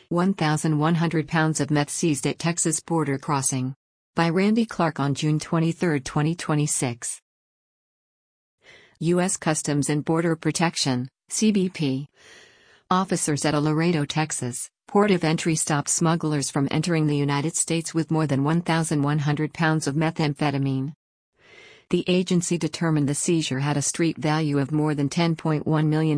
1,100 pounds of meth seized at Texas border crossing. By Randy Clark on June 23, 2026. U.S. Customs and Border Protection, CBP. Officers at a Laredo, Texas, port of entry stopped smugglers from entering the United States with more than 1,100 pounds of methamphetamine. The agency determined the seizure had a street value of more than $10.1 million.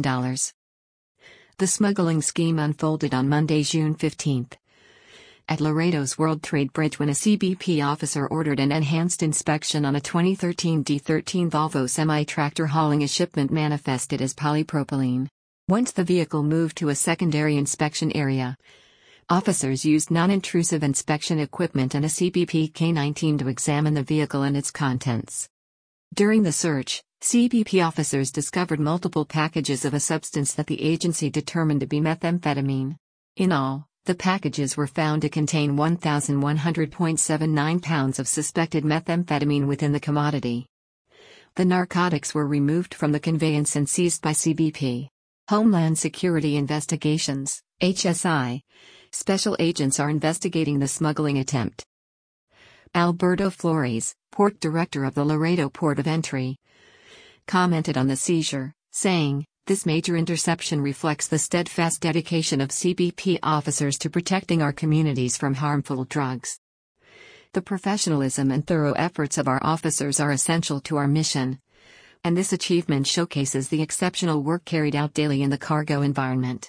The smuggling scheme unfolded on Monday, June 15. At Laredo's World Trade Bridge when a CBP officer ordered an enhanced inspection on a 2013 D13 Volvo semi-tractor hauling a shipment manifested as polypropylene. Once the vehicle moved to a secondary inspection area, officers used non-intrusive inspection equipment and a CBP K-9 team to examine the vehicle and its contents. During the search, CBP officers discovered multiple packages of a substance that the agency determined to be methamphetamine. In all, the packages were found to contain 1,100.79 pounds of suspected methamphetamine within the commodity. The narcotics were removed from the conveyance and seized by CBP. Homeland Security Investigations, HSI. Special agents are investigating the smuggling attempt. Alberto Flores, port director of the Laredo Port of Entry, commented on the seizure, saying, "This major interception reflects the steadfast dedication of CBP officers to protecting our communities from harmful drugs. The professionalism and thorough efforts of our officers are essential to our mission, and this achievement showcases the exceptional work carried out daily in the cargo environment."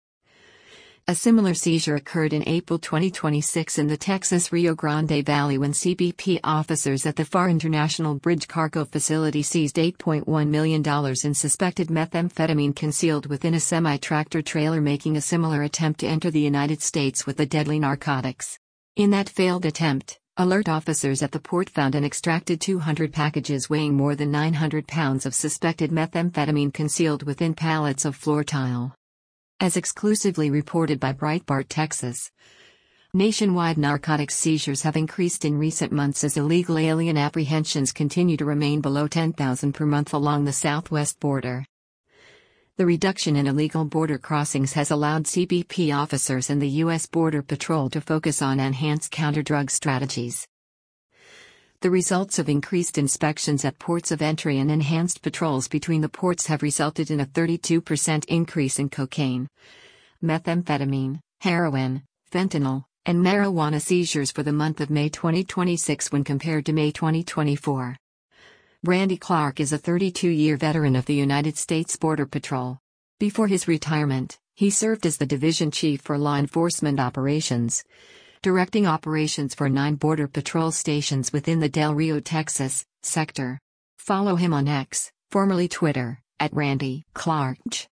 A similar seizure occurred in April 2026 in the Texas Rio Grande Valley when CBP officers at the FAR International Bridge Cargo Facility seized $8.1 million in suspected methamphetamine concealed within a semi-tractor trailer, making a similar attempt to enter the United States with the deadly narcotics. In that failed attempt, alert officers at the port found and extracted 200 packages weighing more than 900 pounds of suspected methamphetamine concealed within pallets of floor tile. As exclusively reported by Breitbart Texas, nationwide narcotics seizures have increased in recent months as illegal alien apprehensions continue to remain below 10,000 per month along the southwest border. The reduction in illegal border crossings has allowed CBP officers and the U.S. Border Patrol to focus on enhanced counter-drug strategies. The results of increased inspections at ports of entry and enhanced patrols between the ports have resulted in a 32% increase in cocaine, methamphetamine, heroin, fentanyl, and marijuana seizures for the month of May 2026 when compared to May 2024. Randy Clark is a 32-year veteran of the United States Border Patrol. Before his retirement, he served as the division chief for law enforcement operations, directing operations for 9 Border Patrol stations within the Del Rio, Texas, sector. Follow him on X, formerly Twitter, @Randy Clark.